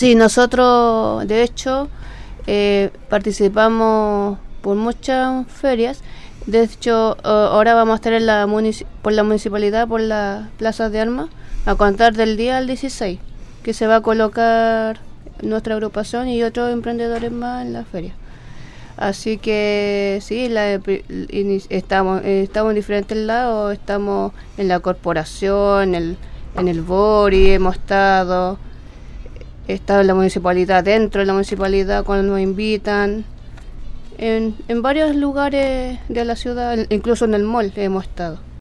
Sí, nosotros de hecho participamos por muchas ferias. De hecho, ahora vamos a estar en por la municipalidad, por las plazas de armas, a contar del día al 16, que se va a colocar nuestra agrupación y otros emprendedores más en la feria. Así que sí, estamos en diferentes lados, estamos en la corporación, en el BORI, hemos estado en la municipalidad, dentro de la municipalidad cuando nos invitan, en varios lugares de la ciudad, incluso en el mall hemos estado.